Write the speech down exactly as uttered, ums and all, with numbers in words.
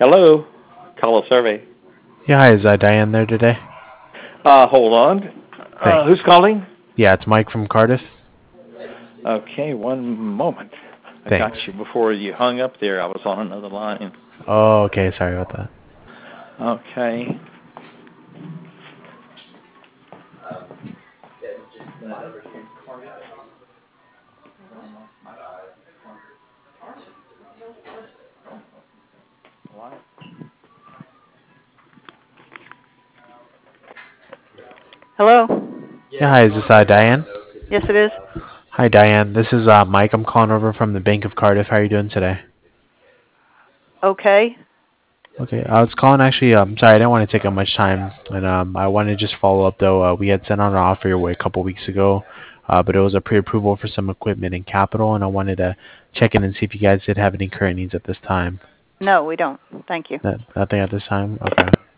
Hello, call a survey. Yeah, hi, is uh, Diane there today? Uh, hold on. Uh, Thanks. who's calling? Yeah, it's Mike from Cardiff. Okay, one moment. I got Thanks. you before you hung up there. I was on another line. Oh, okay, sorry about that. Okay. Hello? Yeah, hi, is this uh, Diane? Yes, it is. Hi, Diane. This is uh, Mike. I'm calling over from the Bank of Cardiff. How are you doing today? Okay. Okay, I was calling actually. Um, sorry, I didn't want to take up much time, and um, I wanted to just follow up though. Uh, we had sent out an offer your way a couple weeks ago, uh, but it was a pre-approval for some equipment and capital, and I wanted to check in and see if you guys did have any current needs at this time. No, we don't. Thank you. No, nothing at this time. Okay.